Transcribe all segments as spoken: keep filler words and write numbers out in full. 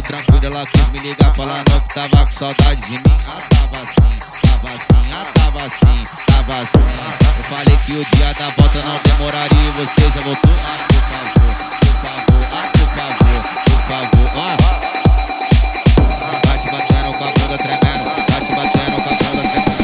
tranquilo, ela quis me ligar falando que tava com saudade de mim. Ah, tava assim, tava assim, ah, tava assim, tava assim. Eu falei que o dia da volta não demoraria e você já voltou. Ah, por favor, por favor, ah, por favor, por favor, ah. Bate batendo com a bunda tremendo, bate batendo com a bunda tremendo.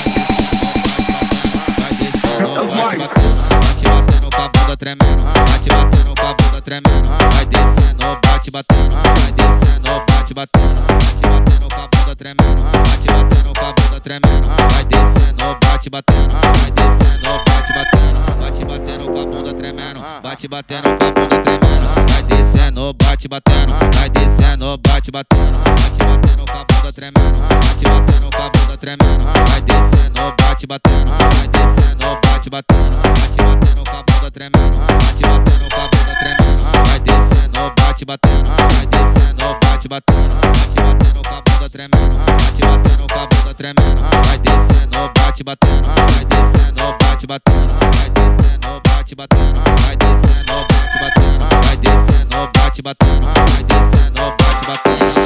Vai descendo, bate batendo, bate batendo com a bunda tremendo, bate batendo com a bunda tremendo. Vai descendo, bate batendo, vai descendo, bate batendo, bate batendo com a bunda tremendo, bate batendo com a bunda tremendo. Vai descendo, bate batendo, vai descendo, bate batendo, bate batendo com a bunda tremendo, bate batendo com a bunda tremendo. Vai descendo, bate batendo, vai descendo, bate batendo, bate batendo com a bunda tremendo, bate batendo com a bunda tremendo. Vai descendo, bate batendo, vai descendo, bate batendo, bate batendo com a bunda tremendo, bate batendo com a bunda tremendo. Vai descendo, bate batendo, vai descendo, bate batendo, bate batendo com a bunda tremendo, bate batendo com a bunda tremendo. Vai descendo, bate batendo, vai descendo, bate batendo, vai descendo, bate batendo, vai descendo, bate batendo, vai descendo, bate batendo, vai descendo, bate batendo.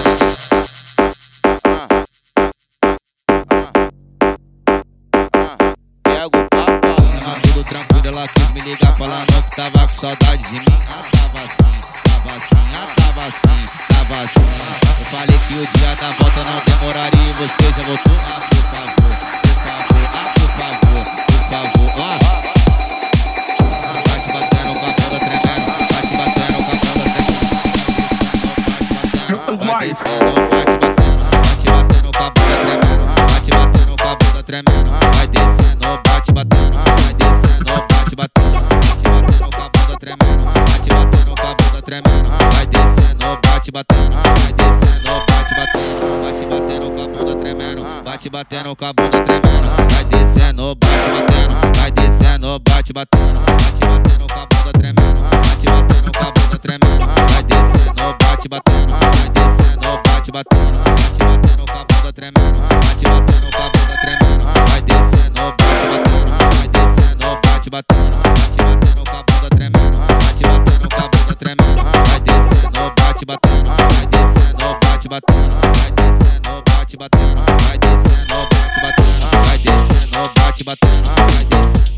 Pega o papo, tava tudo tranquilo, ela quis me ligar falando que tava com saudade de mim. Ah, tava assim, tava assim, ah, tava assim, tava assim. Eu falei que o dia da volta não demoraria e você já voltou. Ah, por favor, por favor, ah, por favor, por favor, ah. Bate batendo com a bunda tremendo, bate batendo com a bunda tremendo. Vai descendo, bate batendo, bate batendo com a bunda tremendo, bate batendo com a bunda tremendo. Vai descendo, bate batendo, vai descendo, bate batendo, bate batendo com a bunda tremendo, bate batendo com a bunda tremendo. Vai descendo, bate batendo, vai descendo, bate batendo, bate batendo com a bunda tremendo, bate batendo com a bunda tremendo. Vai descendo, bate batendo, vai descendo, bate batendo, bate batendo com a bunda tremendo, bate batendo com a bunda tremendo. Vai descendo, bate batendo, vai descendo, bate batendo, bate batendo com a bunda tremendo, bate batendo com a bunda tremendo. Vai descendo, bate batendo, vai descendo, bate batendo, bate batendo com a bunda tremendo, bate batendo com a bunda tremendo. Vai descendo, bate batendo, vai descendo, bate batendo, vai descendo, bate batendo, vai descendo, bate batendo, vai descendo, bate batendo, vai descendo.